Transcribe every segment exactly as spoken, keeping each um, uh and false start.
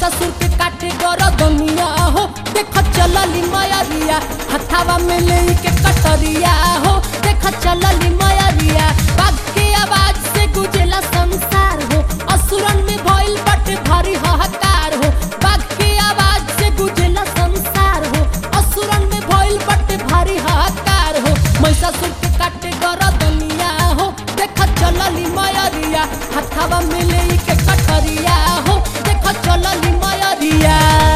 महिषासुर के काटे गरदनिया हो देख चलली मयरिया हथावा में लेके कटरिया हो देख चलली मयरिया बाघ के आवाज से गुजेला संसार हो असुरन में भइल बटे भारी हाहाकार हो बाघ के आवाज से गुजेला संसार हो असुरन में भइल बटे भारी हाहाकार हो महिषासुर के काटे गरदनिया हो देख चलली मयरिया हथावा में लेके कटरिया हो देख चलली मयरिया।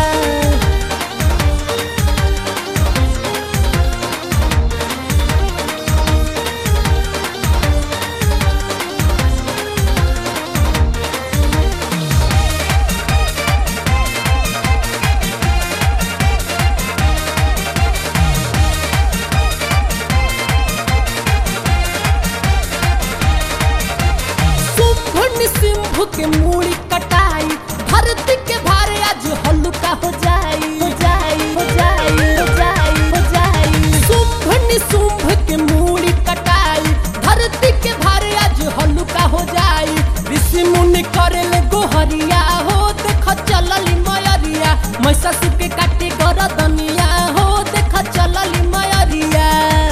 सिंह के मूड़ी कटाई धरती के भारे आज हल्लुका हो जाई हो जाई हो जाई हो जाई हो जाई शुंभ निशुंभ के मूड़ी कटाई धरती के भारे आज हल्लुका हो जाई ऋषि मुनि करेले गोहरिया हो देख चलली मयरिया महिषासुर के काटे गरदनिया हो देख चलली मयरिया।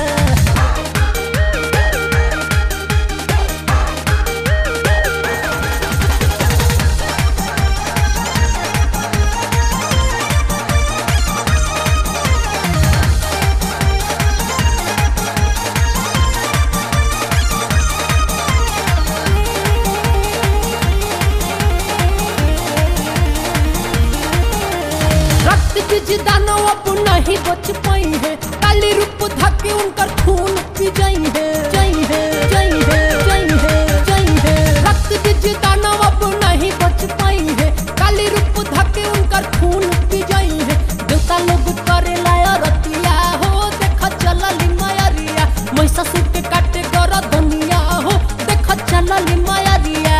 दानव अब नहीं बच पाई है काली रूप धके उनकर खून पी जाई है जाई है जाई है जाई है जाई है रक्त बीज दानव अब नहीं बच पाई है काली रूप धके उनकर खून पी जाई है देवता लोग करे लाया रतिया हो देख चलली मयरिया महिषासुर के काटे गरदनिया हो देख चलली मयरिया।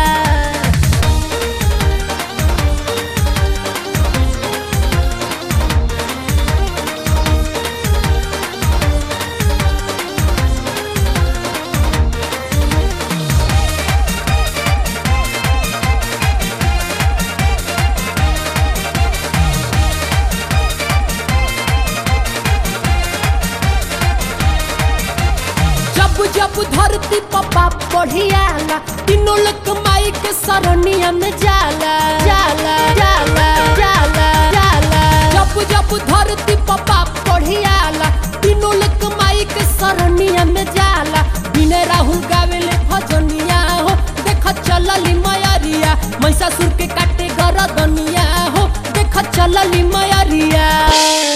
जब धरती पर पाप बढ़ियाला तीनों लोग माई के सरनिया में जाला जाला जाला जाला जाला जब जब धरती पर पाप बढ़ियाला तीनों लोग माई के सरनिया में जाला बिना राहुल गावेले भजनिया हो देख चलली मयरिया महिषासुर के काटे गरदनिया हो देख चलली मयरिया।